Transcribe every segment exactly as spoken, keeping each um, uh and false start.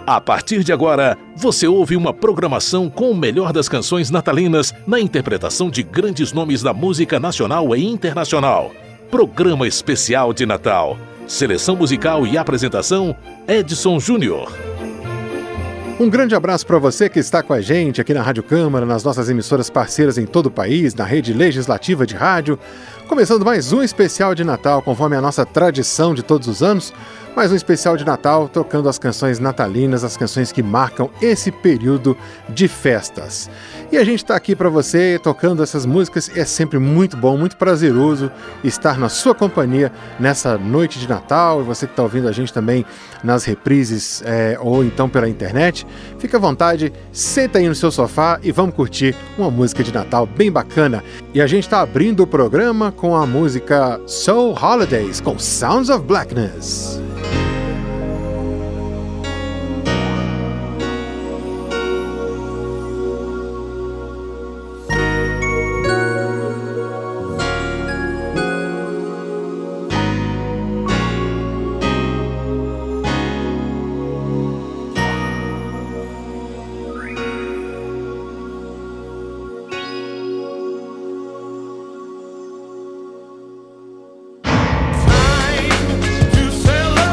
A partir de agora, você ouve uma programação com o melhor das canções natalinas na interpretação de grandes nomes da música nacional e internacional. Programa especial de Natal. Seleção musical e apresentação, Edson Júnior. Um grande abraço para você que está com a gente aqui na Rádio Câmara, nas nossas emissoras parceiras em todo o país, na rede legislativa de rádio. Começando mais um especial de Natal, conforme a nossa tradição de todos os anos. Mais um especial de Natal, tocando as canções natalinas, as canções que marcam esse período de festas. E a gente está aqui para você, tocando essas músicas. É sempre muito bom, muito prazeroso estar na sua companhia nessa noite de Natal. E você que está ouvindo a gente também nas reprises é, ou então pela internet, fica à vontade, senta aí no seu sofá e vamos curtir uma música de Natal bem bacana. E a gente está abrindo o programa com a música Soul Holidays, com Sounds of Blackness. Time to celebrate.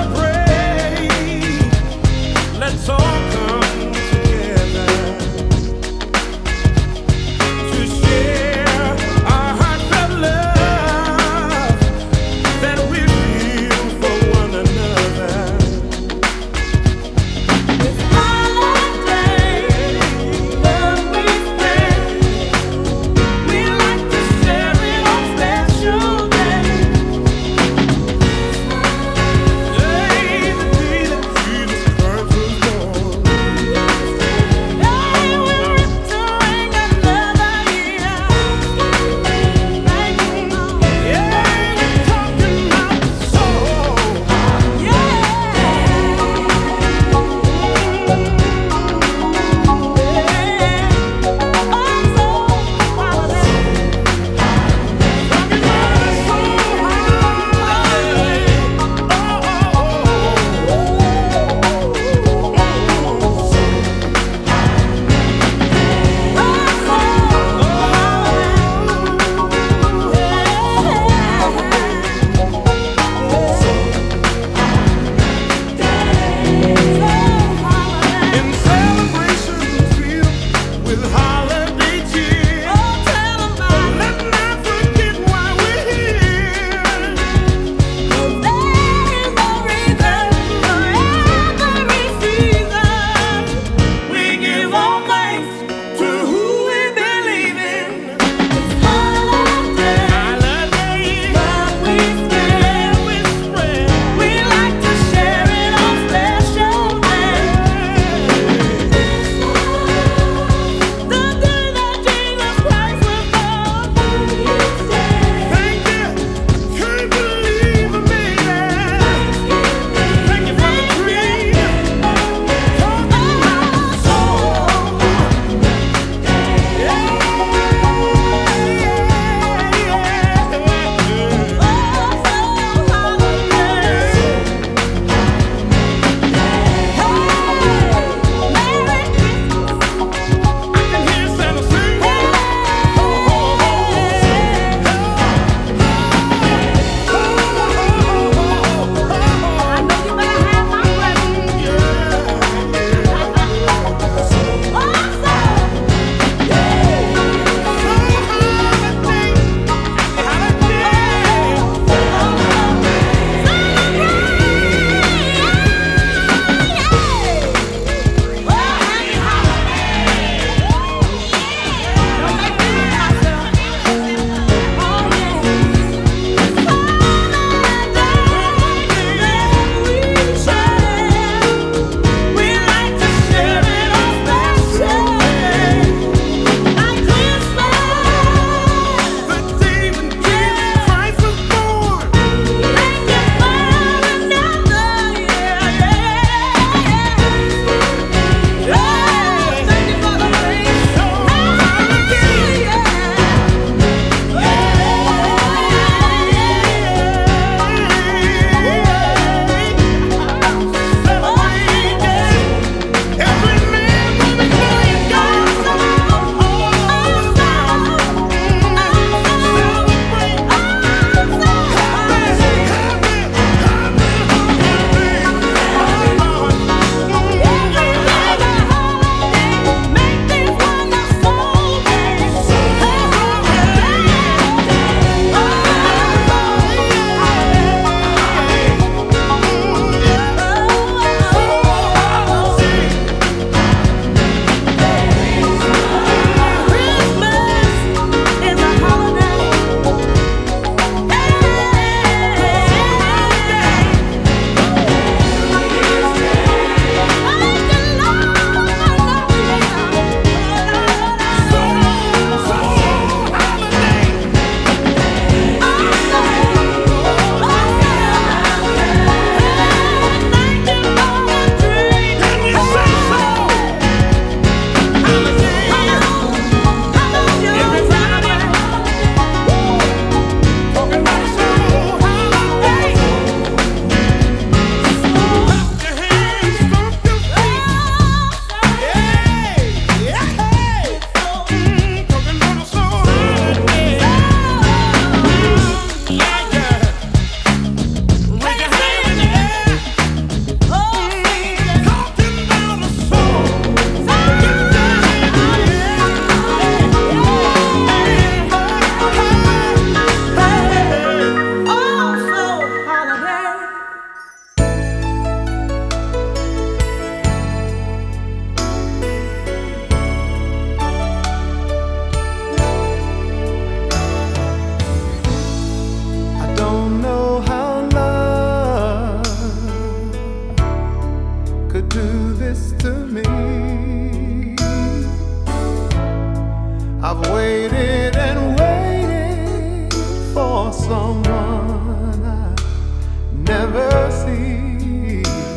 someone I never see.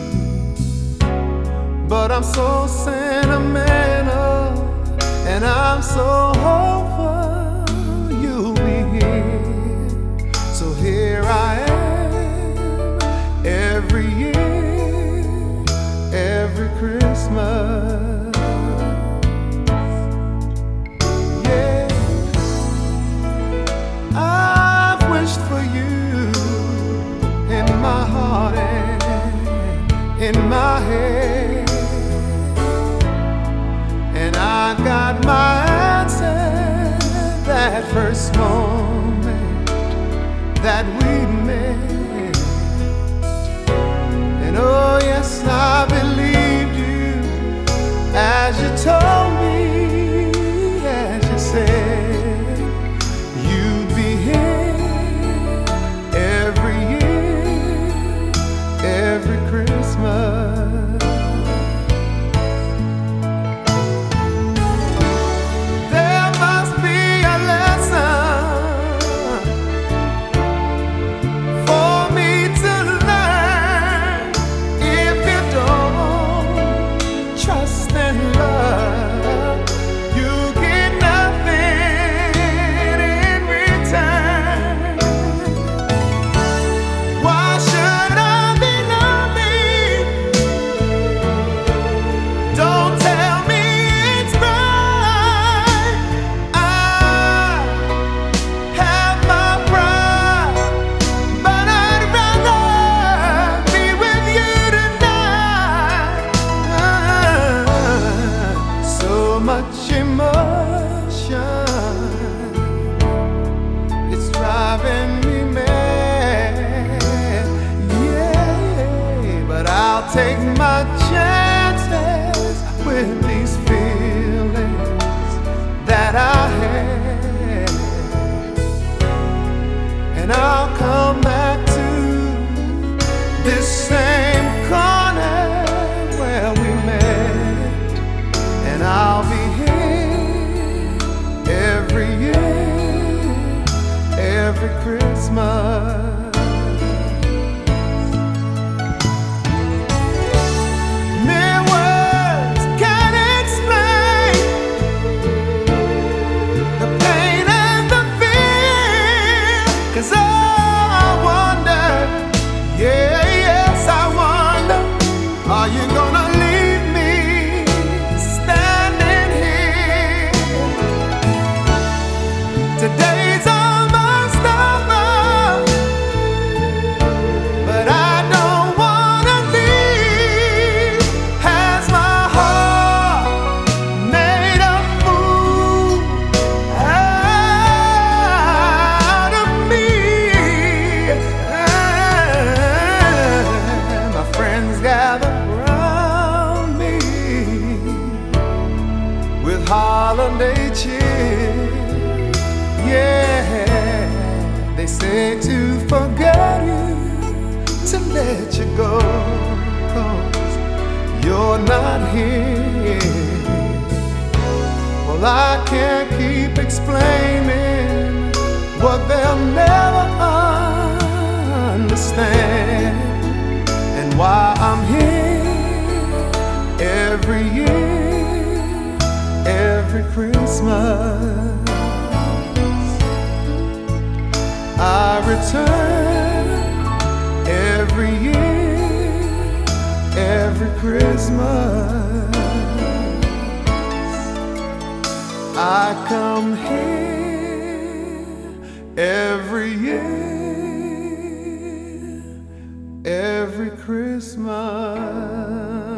But I'm so sentimental, and I'm so hopeful you'll be here. So here I am, every year, every Christmas. Yeah, I've wished for you in my heart and in my head. I got my answer that first moment that we met. And oh yes, I believed you as you told me, as you said you'd be here every year, every Christmas. Take my chances with these feelings that I had, and I'll come back to this same corner where we met, and I'll be here every year, every Christmas. Holiday cheer, yeah. They say to forget you, to let you go, 'cause you're not here. Well, I can't keep explaining what they'll never understand, and why I'm here every year, every Christmas. I return every year, every Christmas. I come here every year, every Christmas.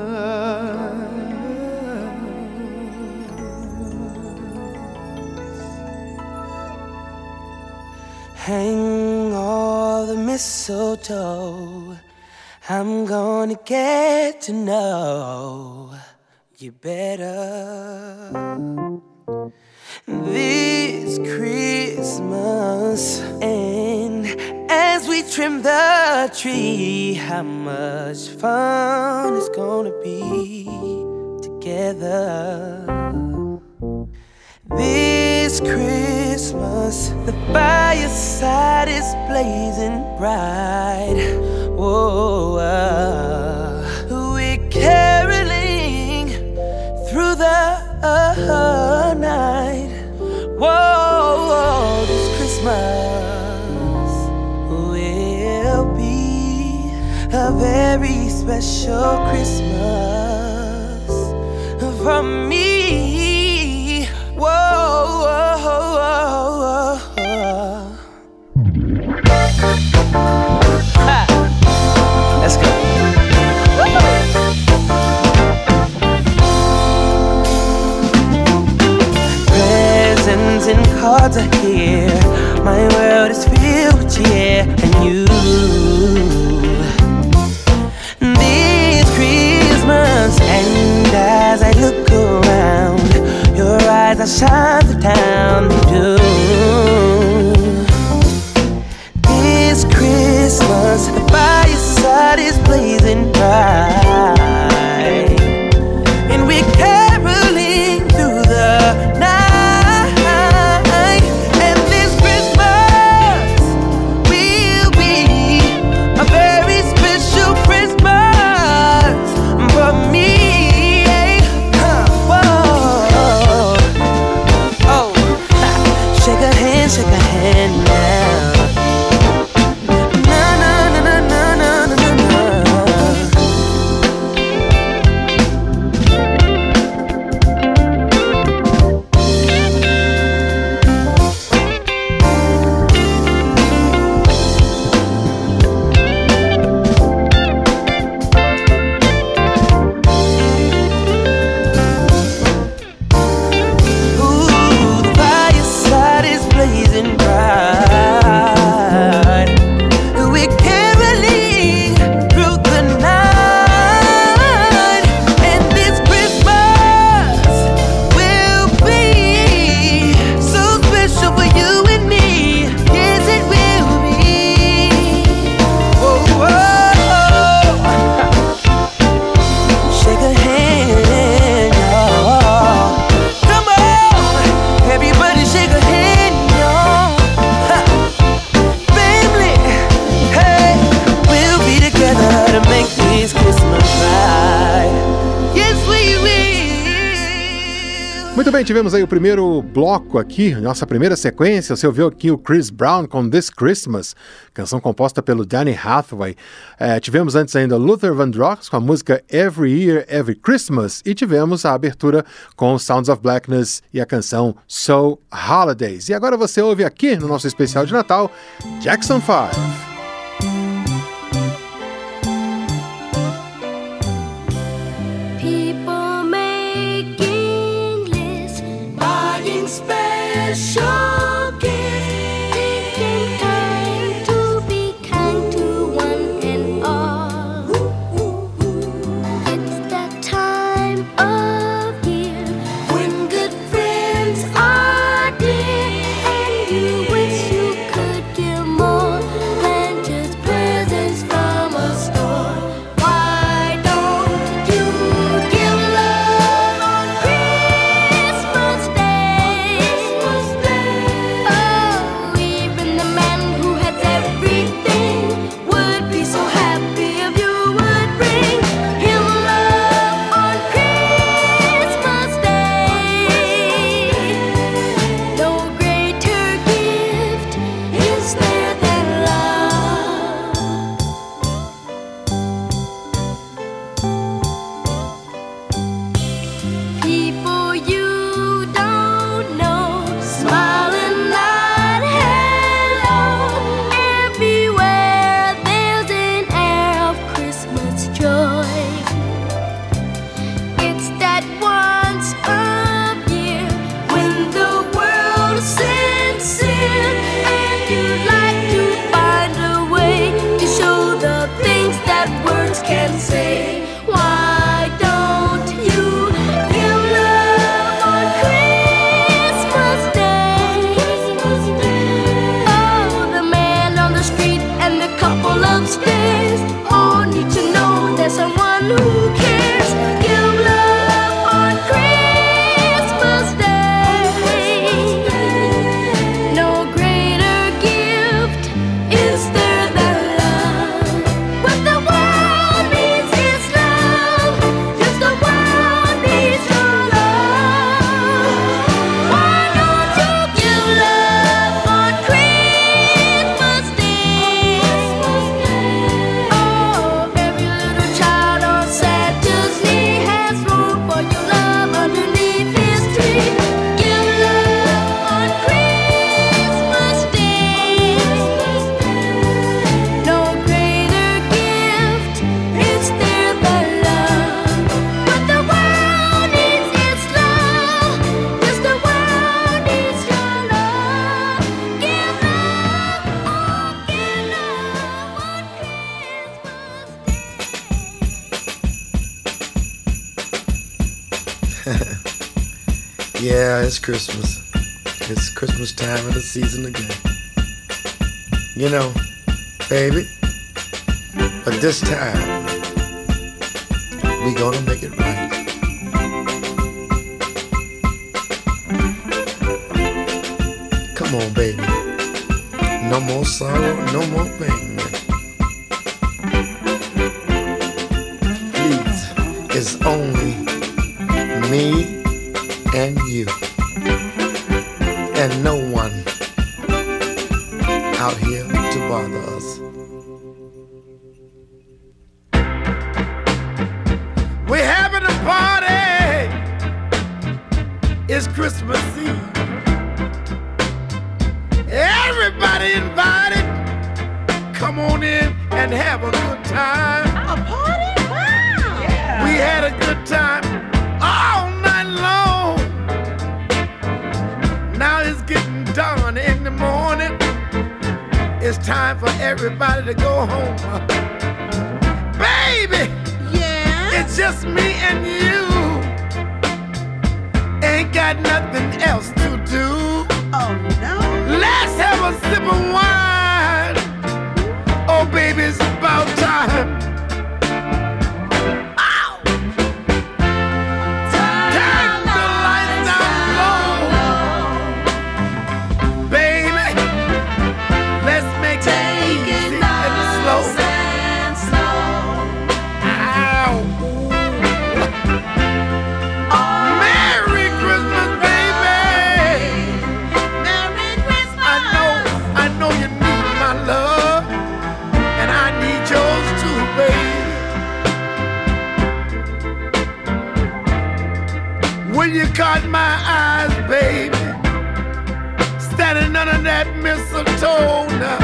Hang all the mistletoe, I'm gonna get to know you better this Christmas. And as we trim the tree, how much fun it's gonna be together. This Christmas, the fireside is blazing bright. Whoa, uh, we're caroling through the uh, night. Whoa, whoa, this Christmas will be a very special Christmas for me. Whoa, whoa, whoa, whoa, whoa. Ha. Let's go. Presents and cards are here. My world is filled with cheer and you. This Christmas, and as I look around, your eyes that shine the town they do. This Christmas, the fireside is blazing bright, and we're caroling through the night. And this Christmas will be a very special Christmas for me. Shake a hand, shake a hand now. Na na na na na na na na. Muito bem, tivemos aí o primeiro bloco aqui, nossa primeira sequência. Você ouviu aqui o Chris Brown com This Christmas, canção composta pelo Danny Hathaway. É, tivemos antes ainda Luther Vandross com a música Every Year, Every Christmas. E tivemos a abertura com Sounds of Blackness e a canção So Holidays. E agora você ouve aqui no nosso especial de Natal, Jackson five. Special gift, taking time to be kind to one and all. It's that time of year when good friends are dear, and you wish you could give more than Yeah, it's Christmas. It's Christmas time of the season again. You know, baby, but this time, we gonna make it right. Come on, baby. No more sorrow, no more pain. Please, it's only me and you, and no one out here to bother us. We're having a party. It's Christmas Eve. Everybody invited. Come on in and have a good time. A party? Wow! Yeah. We had a good time all night long. Now it's getting done in the morning. It's time for everybody to go home. Baby! Yeah? It's just me and you. Ain't got nothing else to do. Oh, no. Let's have a sip of wine. Oh, baby, it's about time. Ow! Turn the lights down low. Baby, let's make it easy and slow. Ow! Merry Christmas, baby. Merry Christmas! I know, I know you need my love, and I need yours too, baby. When you caught my eyes, baby, standing under that mistletoe now,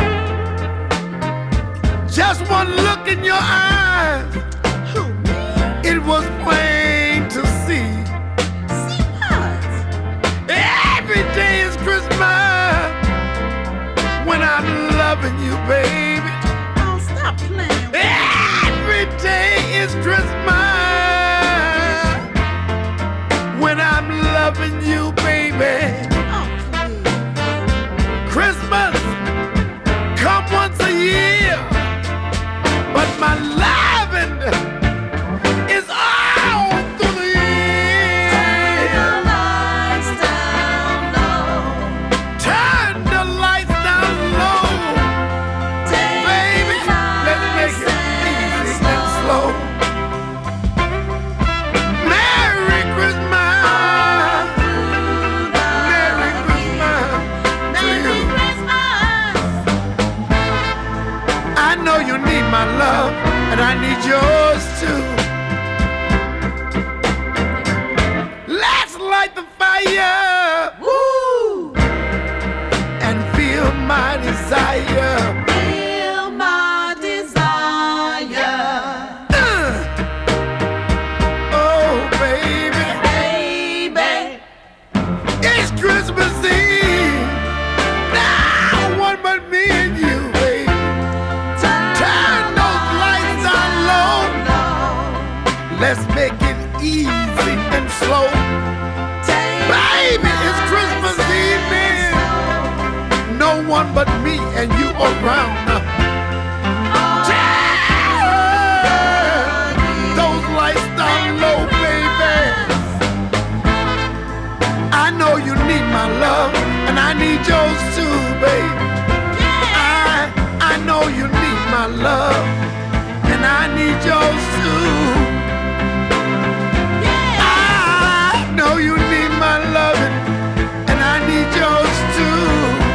just one look in your eyes, it was plain to see. See what? Every day is Christmas when I'm loving you, baby. Oh, stop playing with me. Every day is Christmas when I'm loving you, baby. Oh, please. Christmas come once a year, but my loving is all through the year. Lights down low. Turn the lights down low. Baby, let's make it easy and slow. Merry Christmas. Merry Christmas to you. I know you need my love, and I need yours too. Let's light the fire. Woo! And feel my desire. Feel my desire. Uh. Oh, baby. Baby. It's Christmas Eve. Now one but me and you, baby. Turn those lights down low. Let's make it easy and slow. Baby, it's Christmas evening. No one but me and you around. Turn those lights down low, baby. I know you need my love, and I need yours too, baby. I I know you need my love, and I need yours too. I know you need my loving, and I need yours too.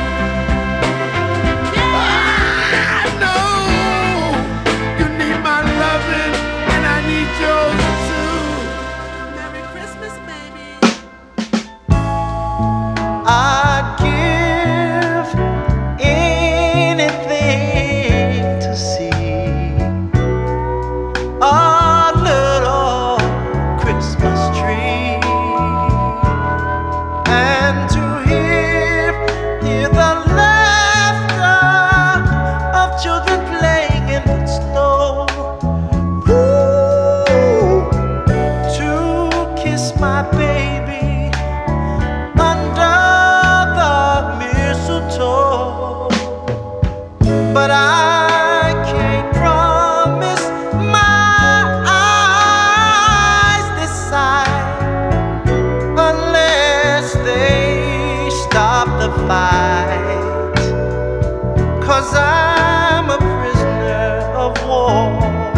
I know you need my loving, and I need yours too. Merry Christmas, baby. I'd give anything to see but I can't promise my eyes this side unless they stop the fight. 'Cause I'm a prisoner of war,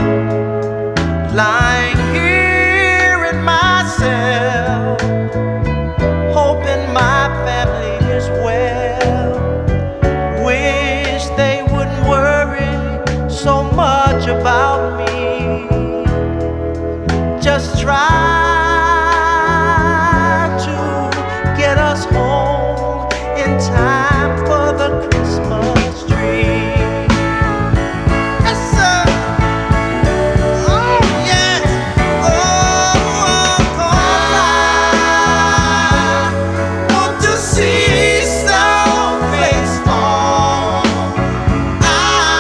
lying here in my cell, hoping my family is well. Wish they wouldn't worry so much about me. Just try to get us home in time for the Christmas tree. Yes, sir. Oh, yes. Oh, oh, 'cause I want to see snowflakes fall. I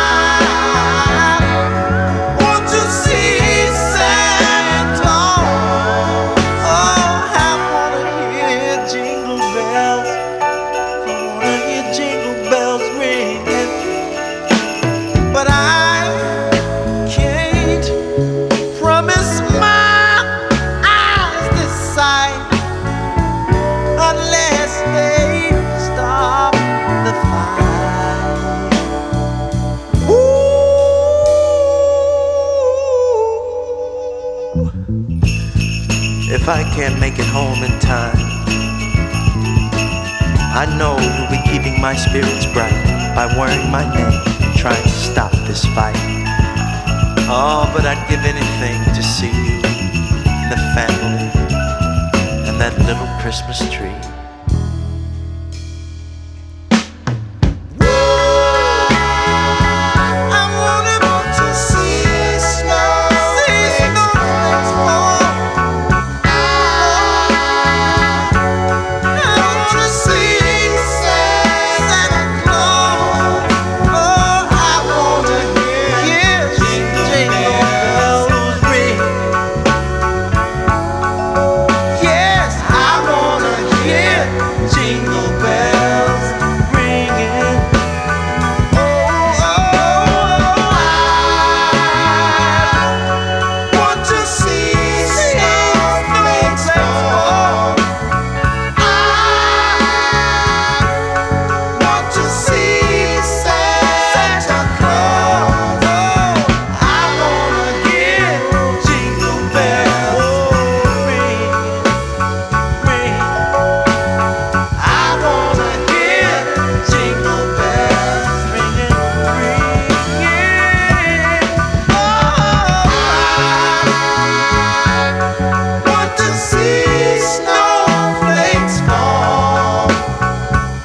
want to see Santa Claus. Oh, I wanna hear jingle bells. I wanna hear jingle bells ringing. But I can't promise my eyes this sight unless they stop the fight. Ooh. If I can't make it home in time, I know you'll be keeping my spirits bright by wearing my name and trying to stop this fight. Oh, but I'd give anything to see you and the family and that little Christmas tree. I wanted to see snow, see snowflakes fall. I want to see Santa Claus. Oh, I want to hear jingle bells ring. Yes, I want to hear jingle bells ringing. Oh, oh, I want to see snowflakes fall. I want to see Santa Claus. Oh, I want to hear jingle bells ring, ring. I want to hear jingle bells ringing, ringing. Oh, I want to see snowflakes fall. I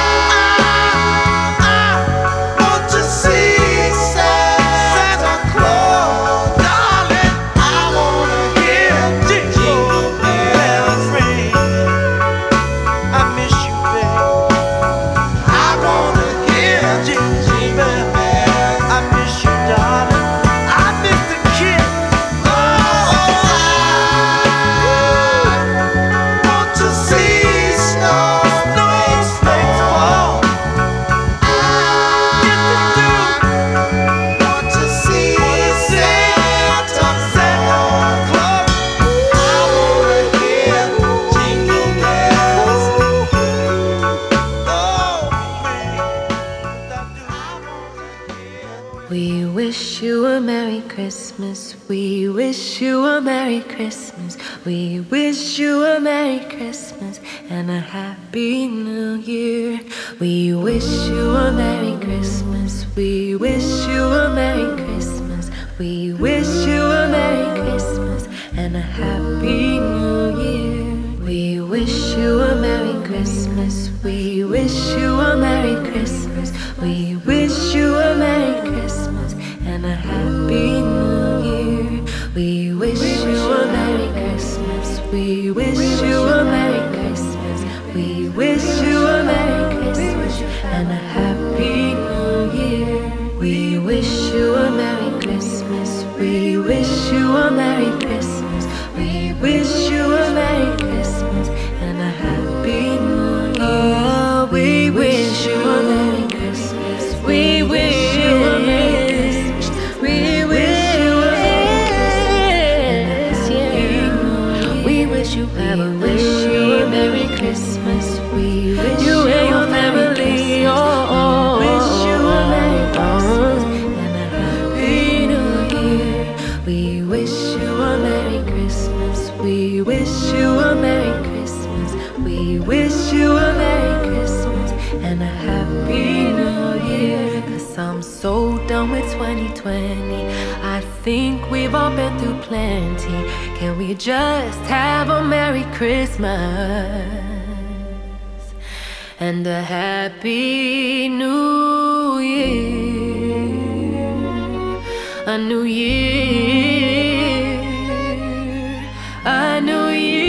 want to see Santa Claus, darling. I want to hear jingle bells ring. I miss you, babe. I want to hear jingle bells. I miss you, darling. I miss the kid. Oh, I want to see snowflakes fall. I want to see Santa Claus. I want to hear jingle bells. We wish you a Merry Christmas. We wish you a Merry Christmas. We wish you a Merry Christmas and a Happy New Year. We wish you a Merry Christmas. We wish you a Merry Christmas. We wish you a Merry Christmas and a Happy New Year. We wish you a Merry Christmas. We wish you a Merry Christmas. We wish you a Merry Christmas and a Happy New Year. We wish you a Merry Christmas. We wish you a Merry Christmas. We wish you a Merry Christmas and a Happy New Year. We wish you a Merry Christmas. We wish you a Merry Christmas. We wish you a Merry Christmas and a Happy New Year. Oh, we wish so done with twenty twenty. I think we've all been through plenty. Can we just have a Merry Christmas and a Happy New Year? A new year, a new year.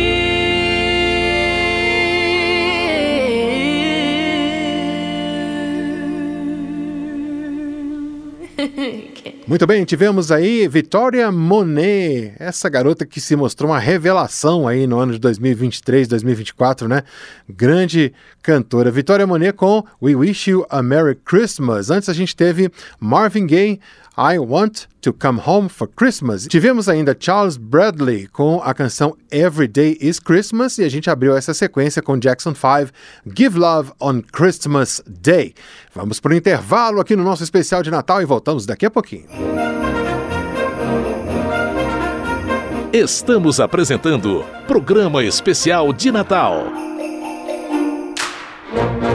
Muito bem, tivemos aí Victoria Monet, essa garota que se mostrou uma revelação aí no ano de dois mil e vinte e três, dois mil e vinte e quatro, né? Grande cantora. Victoria Monet com We Wish You a Merry Christmas. Antes a gente teve Marvin Gaye, I Want to Come Home for Christmas. Tivemos ainda Charles Bradley com a canção Every Day is Christmas e a gente abriu essa sequência com Jackson five, Give Love on Christmas Day. Vamos para o intervalo aqui no nosso especial de Natal e voltamos daqui a pouquinho. Estamos apresentando Programa Especial de Natal.